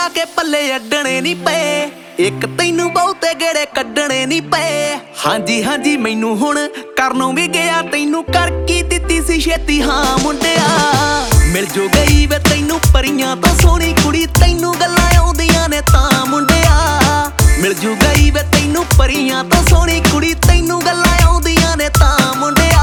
ਲਾ ਕੇ ਪੱਲੇ ਅੱਡਣੇ ਨਹੀਂ ਪਏ, ਇੱਕ ਤੈਨੂੰ ਬਹੁਤੇ ਗੇੜੇ ਕੱਢਣੇ ਨਹੀਂ ਪਏ। ਹਾਂਜੀ ਹਾਂਜੀ ਮੈਨੂੰ ਹੁਣ ਕਰਨੋਂ ਵੀ ਗਿਆ, ਤੈਨੂੰ ਕਰ ਕੀ ਦਿੱਤੀ ਸੀ ਛੇਤੀ ਹਾਂ ਮੁੰਡਿਆ। ਮਿਲ ਜੋ ਗਈ ਵੇ ਤੈਨੂੰ ਪਰੀਆਂ ਤੋਂ ਸੋਹਣੀ ਕੁੜੀ, ਤੈਨੂੰ ਗੱਲਾਂ ਆਉਂਦੀਆਂ ਨੇ ਤਾਂ ਮੁੰਡਿਆ। ਮਿਲ ਜੂ ਗਈ ਵੇ ਤੈਨੂੰ ਪਰੀਆਂ ਤੋਂ ਸੋਹਣੀ ਕੁੜੀ, ਤੈਨੂੰ ਗੱਲਾਂ ਆਉਂਦੀਆਂ ਨੇ ਤਾਂ ਮੁੰਡਿਆ।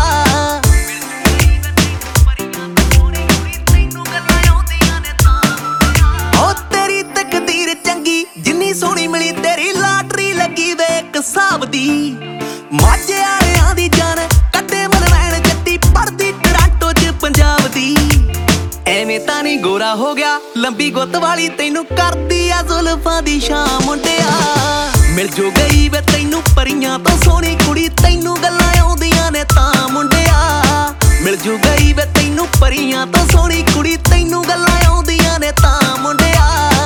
ਓ ਤੇਰੀ ਤਕਦੀਰ ਚੰਗੀ ਜਿੰਨੀ ਸੋਹਣੀ ਮਿਲੀ, ਤੇਰੀ ਲਾਟਰੀ ਲੱਗੀ ਵੇ ਇੱਕ ਹਿਸਾਬ ਦੀ। ਮਾਝੇ ਵਾਲਿਆਂ ਦੀ ਜਾਨ ਕੱਢੇ ਮਲਵੈਣ ਜੱਟੀ, ਪੜਦੀ ਟਰਾਂਟੋ ਚ ਪੰਜਾਬ ਦੀ। ਐਵੇਂ ਤਾਂ ਨਹੀਂ ਗੋਰਾ ਹੋ ਗਿਆ ਲੰਬੀ ਗੁੱਤ ਵਾਲੀ, ਤੈਨੂੰ ਕਰਦੀ ਆ ਜ਼ੁਲਫਾਂ ਦੀ ਛਾਂ ਮੁੰਡਿਆ। ਮਿਲ ਜੋ ਗਈ ਵੇ ਤੈਨੂੰ ਪਰੀਆਂ ਤੋਂ ਸੋਹਣੀ ਕੁੜੀ, ਤੈਨੂੰ ਗੱਲਾਂ ਆਉਂਦੀਆਂ ਨੇ ਤਾਂ ਮੁੰਡਿਆ। ਮਿਲ ਜੋ ਗਈ ਵੇ ਤੈਨੂੰ ਪਰੀਆਂ ਤੋਂ ਸੋਹਣੀ ਕੁੜੀ, ਤੈਨੂੰ ਗੱਲਾਂ ਆਉਂਦੀਆਂ ਨੇ ਤਾਂ ਮੁੰਡਿਆ।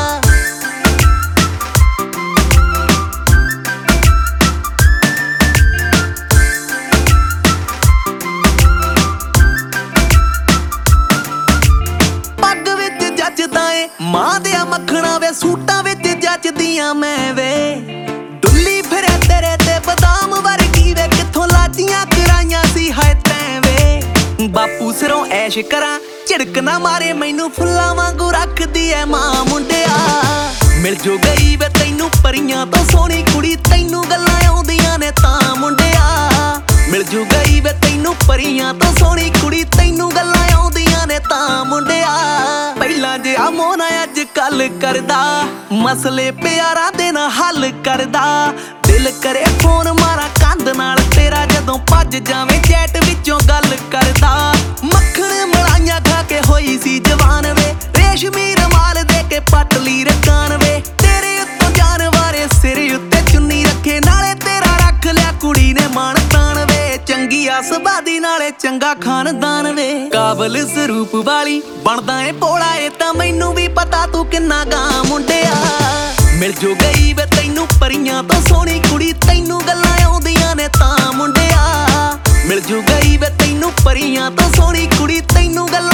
ਪੱਗ ਵਿੱਚ ਜੱਜਦਾ ਏ ਮਾਂ ਦਿਆ ਮੱਖਣਾ ਵੇ, ਸੂਟਾਂ ਵਿੱਚ ਜੱਜਦੀਆਂ ਮੈਂ ਵੇ। ਡੁੱਲੀ ਫਿਰੇ ਤੇਰੇ ਤੇ ਬਦਾਮ ਵਰਗੀ ਵੇ, ਕਿੱਥੋਂ ਲਾਚੀਆਂ ਕਰਾਈਆਂ ਸੀ ਹਾਏ ਤੈਂ ਵੇ। ਬਾਪੂ ਸਿਰੋਂ ਐਸ਼ ਕਰਾਂ ਝਿੜਕ ਨਾ ਮਾਰੇ, ਮੈਨੂੰ ਫੁੱਲਾਂ ਵਾਂਗੂ ਰੱਖਦੀ ਐ ਮਾਂ ਮੁੰਡਿਆ। ਮਿਲ ਜੋ ਗਈ ਵੇ ਤੈਨੂੰ ਪਰੀਆਂ ਤੋਂ ਸੋਹਣੀ ਕੁੜੀ, ਤੈਨੂੰ ਗੱਲਾਂ ਆਉਂਦੀਆਂ ਨੇ ਤਾਂ ਮੁੰਡਿਆ। ਮਿਲ ਜੋ ਗਈ ਵੇ ਤੈਨੂੰ ਪਰੀਆਂ ਤੋਂ ਸੋਹਣੀ ਕੁੜੀ, ਤੈਨੂੰ ਗੱਲਾਂ ਆਉਂਦੀਆਂ ਨੇ ਤਾਂ ਮੁੰਡਿਆ। ਪਹਿਲਾਂ ਜਿਹਾ ਮੋਨਾ ਅੱਜ ਕੱਲ ਕਰਦਾ, ਮਸਲੇ ਪਿਆਰਾਂ ਦੇ ਨਾਲ ਹੱਲ ਕਰਦਾ। ਦਿਲ ਕਰੇ ਫੋਨ ਮਾਰਾਂ ਕੰਧ ਨਾਲ ਤੇਰਾ, ਜਦੋਂ ਭੱਜ ਜਾਵੇਂ ਚੈਟ ਵਿੱਚੋਂ ਗੱਲ ਕਰਦਾ। ਮੱਖਣ ਮਲਾਈਆਂ ਖਾ ਕੇ ਹੋਈ ਸੀ ਜਵਾਨ ਵੇ, ਰੇਸ਼ਮੀ ਰਮਾਲ ਦੇ ਕੇ ਪਟਲੀ ਰਕਾਨ ਵੇ। ਤੇਰੇ ਉੱਤੋਂ ਜਾਨ ਵਾਰੇ ਸਿਰ ਉੱਤੇ ਚੁੰਨੀ ਰੱਖੇ, ਨਾਲੇ ਤੇਰਾ ਰੱਖ ਲਿਆ ਕੁੜੀ ਨੇ ਮਾਣ ਤਾਣ ਵੇ। ਚੰਗੀ ਆ ਸੁਭਾਅ ਦੀ ਨਾਲੇ ਚੰਗਾ ਖਾਨਦਾਨ ਵੇ, ਕਾਬਲ ਸਰੂਪ ਵਾਲੀ ਬਣਦਾ ਏ ਭੋਲਾ ਏ, ਤਾਂ ਮੈਨੂੰ ਵੀ ਪਤਾ ਤੂੰ ਕਿੰਨਾ ਗਾਂ ਮੁੰਡਿਆ। ਮਿਲ ਜੋ ਗਈ ਵੇ ਤੈਨੂੰ ਪਰੀਆਂ ਤੋਂ ਸੋਹਣੀ ਕੁੜੀ, ਤੈਨੂੰ ਗੱਲਾਂ ਆਉਂਦੀਆਂ ਨੇ ਤਾਂ ਮੁੰਡਿਆ। ਮਿਲ ਜੋ ਗਈ ਵੇ ਤੈਨੂੰ ਪਰੀਆਂ ਤੋਂ ਸੋਹਣੀ ਕੁੜੀ, ਤੈਨੂੰ ਗੱਲਾਂ